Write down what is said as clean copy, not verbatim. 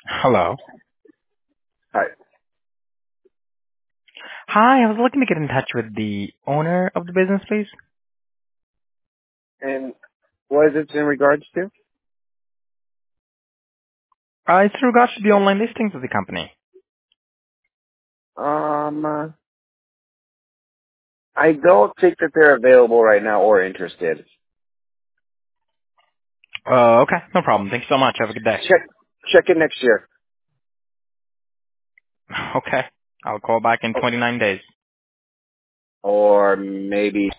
Hello. Hi. Hi, I was looking to get in touch with the owner of the business, please. And what is it in regards to? It's in regards to the online listings of the company. I don't think that they're available right now or interested. Okay, no problem. Thank you so much. Have a good day. Check it next year. Okay. I'll call back in 29 days. Or maybe